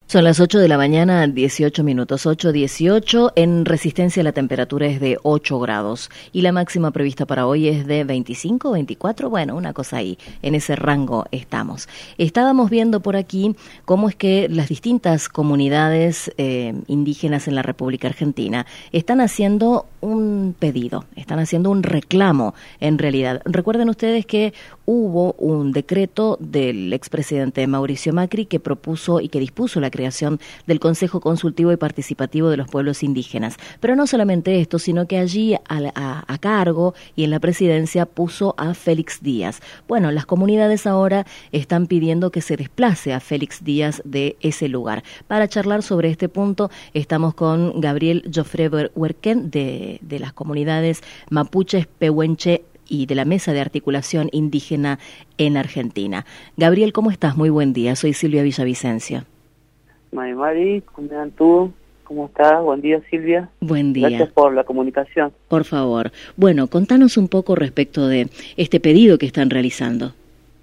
Son las 8 de la mañana, 18 minutos, 8:18. En Resistencia la temperatura es de 8 grados y la máxima prevista para hoy es de 25, 24, bueno, una cosa ahí, en ese rango estamos. Estábamos viendo por aquí cómo es que las distintas comunidades indígenas en la República Argentina están haciendo un pedido, están haciendo un reclamo en realidad. Recuerden ustedes que hubo un decreto del expresidente Mauricio Macri que propuso y que dispuso la creación del Consejo Consultivo y Participativo de los Pueblos Indígenas. Pero no solamente esto, sino que allí a cargo y en la presidencia puso a Félix Díaz. Bueno, las comunidades ahora están pidiendo que se desplace a Félix Díaz de ese lugar. Para charlar sobre este punto estamos con Gabriel Jofre Huerquén de las comunidades mapuches, pehuenche y de la Mesa de Articulación Indígena en Argentina. Gabriel, ¿cómo estás? Muy buen día. Soy Silvia Villavicencio. Mari, ¿cómo estás? Buen día, Silvia. Buen día. Gracias por la comunicación. Por favor. Bueno, contanos un poco respecto de este pedido que están realizando.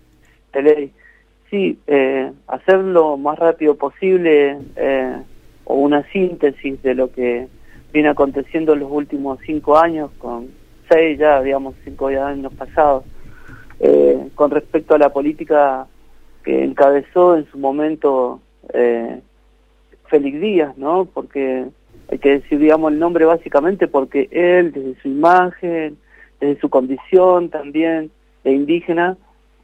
Sí, hacer lo más rápido posible o una síntesis de lo que viene aconteciendo en los últimos 5 años, con 6 ya, digamos, 5 años pasados, con respecto a la política que encabezó en su momento Félix Díaz, ¿no? Porque hay que decir, digamos, el nombre básicamente porque él, desde su imagen, desde su condición también de indígena,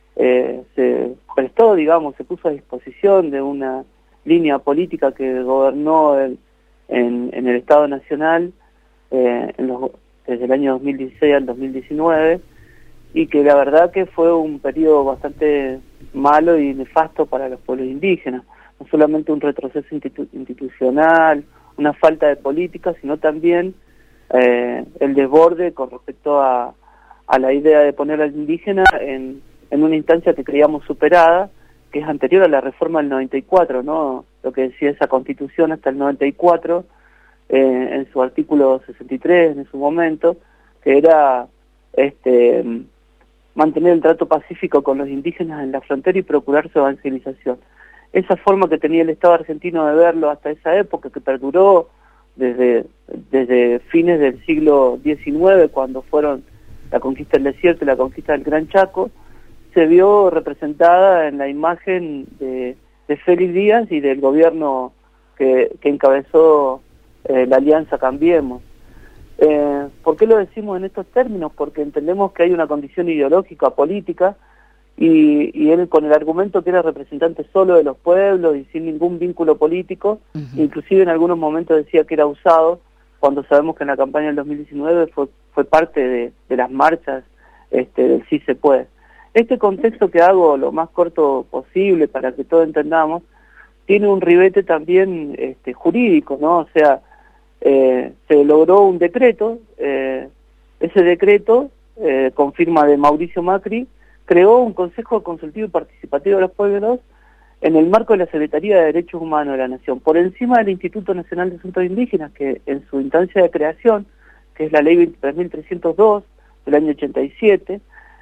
se prestó, digamos, se puso a disposición de una línea política que gobernó en el Estado Nacional desde el año 2016 al 2019, y que la verdad que fue un periodo bastante malo y nefasto para los pueblos indígenas. No solamente un retroceso institucional, una falta de política, sino también el desborde con respecto a la idea de poner al indígena en una instancia que creíamos superada, que es anterior a la reforma del 94, ¿no? Lo que decía esa Constitución hasta el 94, en su artículo 63 en su momento, que era mantener el trato pacífico con los indígenas en la frontera y procurar su evangelización. Esa forma que tenía el Estado argentino de verlo hasta esa época, que perduró desde fines del siglo XIX, cuando fueron la conquista del desierto y la conquista del Gran Chaco, se vio representada en la imagen de Félix Díaz y del gobierno que encabezó la Alianza Cambiemos. ¿Por qué lo decimos en estos términos? Porque entendemos que hay una condición ideológica, política, y él con el argumento que era representante solo de los pueblos y sin ningún vínculo político, inclusive en algunos momentos decía que era usado, cuando sabemos que en la campaña del 2019 fue parte de las marchas del Sí se puede. Este contexto que hago lo más corto posible para que todos entendamos, tiene un ribete también jurídico, ¿no? O sea, se logró un decreto, ese decreto, con firma de Mauricio Macri, creó un Consejo Consultivo y Participativo de los Pueblos en el marco de la Secretaría de Derechos Humanos de la Nación, por encima del Instituto Nacional de Asuntos Indígenas, que en su instancia de creación, que es la Ley 23.302 del año 87,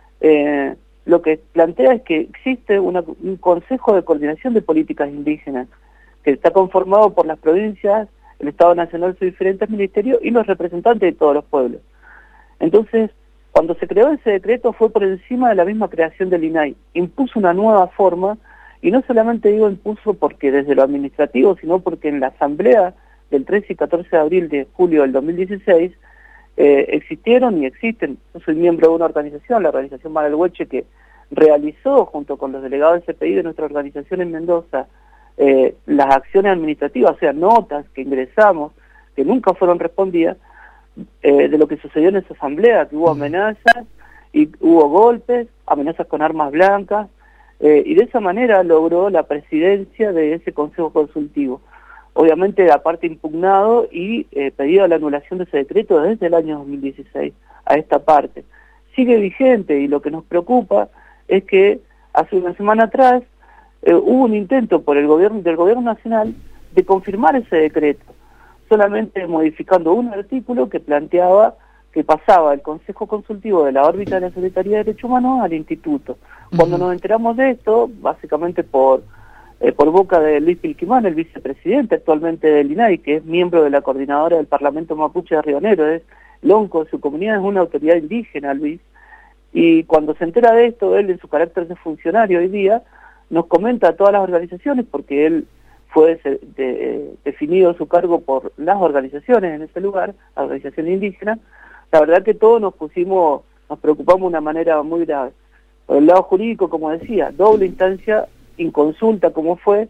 lo que plantea es que existe un Consejo de Coordinación de Políticas Indígenas, que está conformado por las provincias, el Estado Nacional, sus diferentes ministerios y los representantes de todos los pueblos. Entonces, cuando se creó ese decreto fue por encima de la misma creación del INAI, impuso una nueva forma, y no solamente digo impuso porque desde lo administrativo, sino porque en la asamblea del 13 y 14 de abril de julio del 2016 existieron y existen. Yo soy miembro de una organización, la organización Maralhueche, que realizó junto con los delegados del CPI de nuestra organización en Mendoza las acciones administrativas, o sea, notas que ingresamos, que nunca fueron respondidas, de lo que sucedió en esa asamblea, que hubo amenazas y hubo golpes, amenazas con armas blancas, y de esa manera logró la presidencia de ese Consejo Consultivo. Obviamente, aparte impugnado y pedido la anulación de ese decreto desde el año 2016 a esta parte. Sigue vigente, y lo que nos preocupa es que hace una semana atrás hubo un intento del gobierno nacional de confirmar ese decreto, solamente modificando un artículo que planteaba que pasaba el Consejo Consultivo de la órbita de la Secretaría de Derechos Humanos al Instituto. Cuando nos enteramos de esto, básicamente por por boca de Luis Pilquimán, el vicepresidente actualmente del INAI, que es miembro de la coordinadora del Parlamento Mapuche de Río Negro, es lonco, su comunidad es una autoridad indígena, Luis, y cuando se entera de esto, él en su carácter de funcionario hoy día, nos comenta a todas las organizaciones, porque él fue definido su cargo por las organizaciones en ese lugar, organizaciones indígenas. La verdad que todos nos preocupamos de una manera muy grave. Por el lado jurídico, como decía, doble instancia, inconsulta como fue,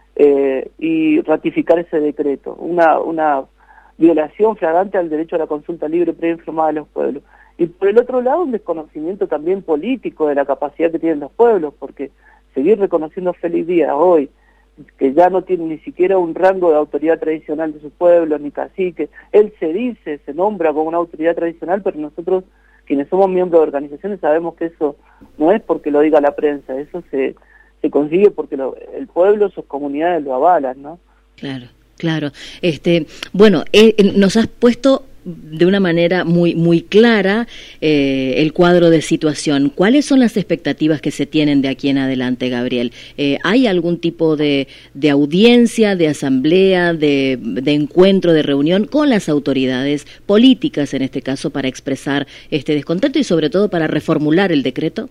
y ratificar ese decreto, una violación flagrante al derecho a la consulta libre, previa e informada de los pueblos. Y por el otro lado, un desconocimiento también político de la capacidad que tienen los pueblos, porque seguir reconociendo a Félix Díaz hoy, que ya no tiene ni siquiera un rango de autoridad tradicional de su pueblo, ni cacique, él se nombra como una autoridad tradicional, pero nosotros, quienes somos miembros de organizaciones, sabemos que eso no es porque lo diga la prensa, eso se consigue porque el pueblo, sus comunidades lo avalan, ¿no? Claro, claro. Bueno, nos has puesto de una manera muy clara el cuadro de situación. ¿Cuáles son las expectativas que se tienen de aquí en adelante, Gabriel? ¿Hay algún tipo de audiencia, de asamblea, de encuentro, de reunión con las autoridades políticas, en este caso, para expresar este descontento y sobre todo para reformular el decreto?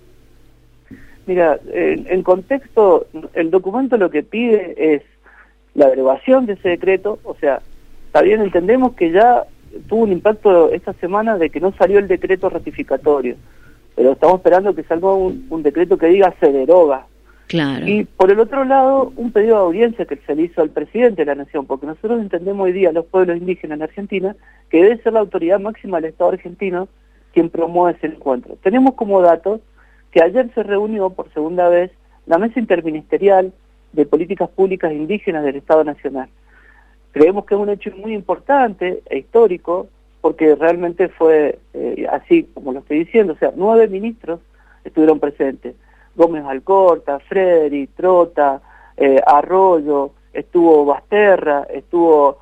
Mira, en contexto, el documento lo que pide es la derogación de ese decreto. O sea, está bien, entendemos que ya tuvo un impacto esta semana de que no salió el decreto ratificatorio, pero estamos esperando que salga un decreto que diga se deroga. Claro. Y por el otro lado, un pedido de audiencia que se le hizo al presidente de la Nación, porque nosotros entendemos hoy día, los pueblos indígenas en Argentina, que debe ser la autoridad máxima del Estado argentino quien promueve ese encuentro. Tenemos como datos que ayer se reunió por segunda vez la Mesa Interministerial de Políticas Públicas Indígenas del Estado Nacional. Creemos que es un hecho muy importante e histórico, porque realmente fue así como lo estoy diciendo, o sea, 9 ministros estuvieron presentes: Gómez Alcorta, Frederi, Trota, Arroyo, estuvo Basterra, estuvo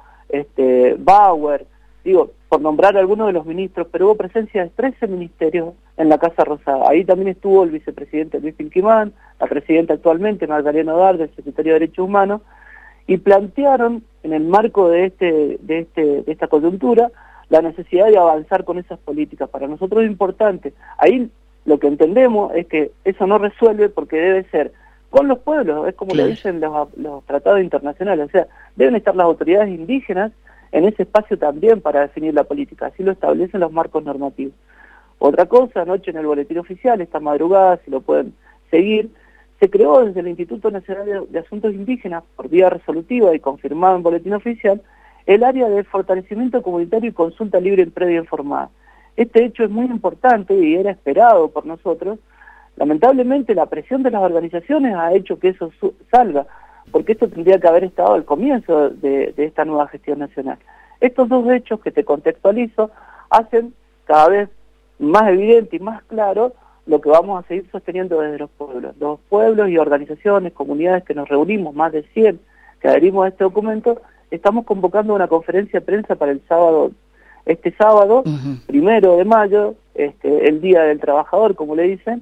Bauer, digo, por nombrar algunos de los ministros, pero hubo presencia de 13 ministerios en la Casa Rosada. Ahí también estuvo el vicepresidente Luis Pilquimán, la presidenta actualmente, Magdalena Odarde, el secretario de Derechos Humanos, y plantearon, en el marco de esta coyuntura, la necesidad de avanzar con esas políticas. Para nosotros es importante. Ahí lo que entendemos es que eso no resuelve, porque debe ser con los pueblos, es como lo dicen los tratados internacionales, o sea, deben estar las autoridades indígenas en ese espacio también para definir la política, así lo establecen los marcos normativos. Otra cosa, anoche en el Boletín Oficial, esta madrugada, si lo pueden seguir, se creó desde el Instituto Nacional de Asuntos Indígenas, por vía resolutiva y confirmado en Boletín Oficial, el área de fortalecimiento comunitario y consulta libre en previa informada. Este hecho es muy importante y era esperado por nosotros. Lamentablemente la presión de las organizaciones ha hecho que eso salga, porque esto tendría que haber estado al comienzo de esta nueva gestión nacional. Estos dos hechos que te contextualizo hacen cada vez más evidente y más claro lo que vamos a seguir sosteniendo desde los pueblos. Los pueblos y organizaciones, comunidades que nos reunimos, más de 100 que adherimos a este documento, estamos convocando una conferencia de prensa para el sábado, este sábado, 1 de mayo, el Día del Trabajador, como le dicen,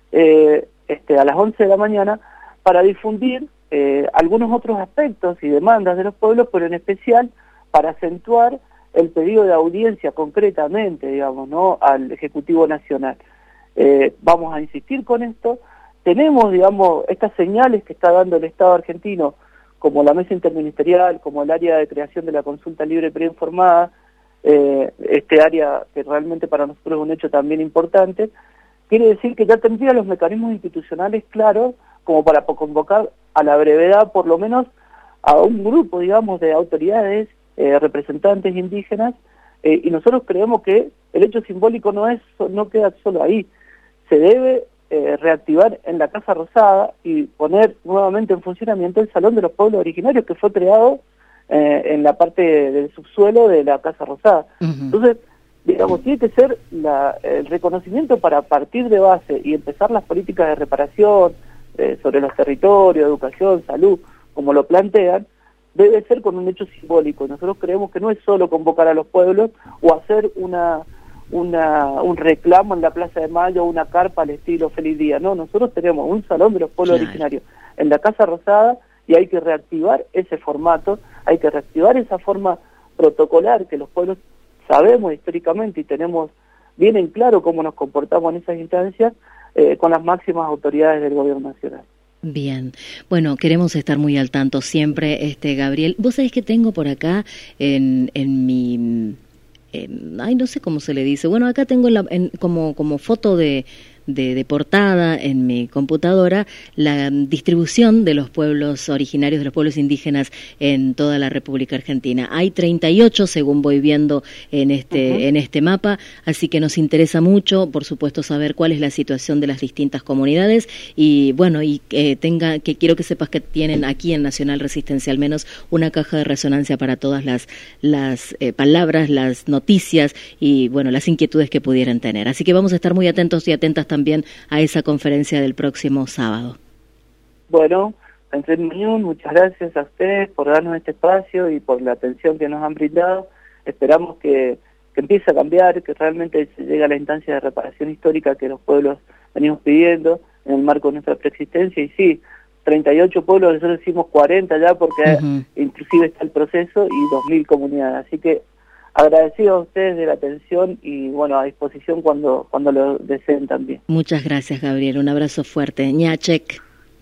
a las 11 de la mañana, para difundir algunos otros aspectos y demandas de los pueblos, pero en especial para acentuar el pedido de audiencia concretamente, digamos, ¿no?, al Ejecutivo Nacional. Vamos a insistir con esto. Tenemos, digamos, estas señales que está dando el Estado argentino, como la Mesa Interministerial, como el área de creación de la consulta libre preinformada, este área que realmente para nosotros es un hecho también importante. Quiere decir que ya tendría los mecanismos institucionales claros como para convocar a la brevedad, por lo menos, a un grupo, digamos, de autoridades, representantes indígenas, y nosotros creemos que el hecho simbólico no queda solo ahí. Se debe reactivar en la Casa Rosada y poner nuevamente en funcionamiento el Salón de los Pueblos Originarios, que fue creado en la parte del subsuelo de la Casa Rosada. Entonces, digamos, tiene que ser el reconocimiento para partir de base y empezar las políticas de reparación sobre los territorios, educación, salud, como lo plantean, debe ser con un hecho simbólico. Nosotros creemos que no es solo convocar a los pueblos o hacer un reclamo en la Plaza de Mayo, una carpa al estilo Feliz Día. No, nosotros tenemos un Salón de los Pueblos Originarios en la Casa Rosada y hay que reactivar ese formato, hay que reactivar esa forma protocolar que los pueblos sabemos históricamente y tenemos bien en claro cómo nos comportamos en esas instancias con las máximas autoridades del gobierno nacional. Bien, bueno, queremos estar muy al tanto siempre, Gabriel. Vos sabés que tengo por acá en mi, ay, no sé cómo se le dice. Bueno, acá tengo como foto de portada en mi computadora la distribución de los pueblos originarios, de los pueblos indígenas en toda la República Argentina. Hay 38 según voy viendo en este mapa, así que nos interesa mucho, por supuesto, saber cuál es la situación de las distintas comunidades y bueno, que quiero que sepas que tienen aquí en Nacional Resistencia al menos una caja de resonancia para todas las palabras, las noticias y bueno, las inquietudes que pudieran tener. Así que vamos a estar muy atentos y atentas también a esa conferencia del próximo sábado. Bueno, Tancred Muñoz, muchas gracias a ustedes por darnos este espacio y por la atención que nos han brindado. Esperamos que empiece a cambiar, que realmente se llegue a la instancia de reparación histórica que los pueblos venimos pidiendo en el marco de nuestra preexistencia. Y sí, 38 pueblos, nosotros decimos 40 ya porque inclusive está el proceso y 2.000 comunidades. Así que agradecido a ustedes de la atención y bueno, a disposición cuando lo deseen también. Muchas gracias, Gabriel. Un abrazo fuerte. Ñachek.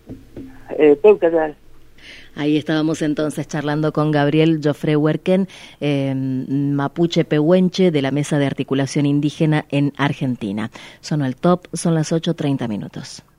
Ahí estábamos entonces charlando con Gabriel Joffre Huerken, mapuche pehuenche de la Mesa de Articulación Indígena en Argentina. Sonó el top, son las 8:30.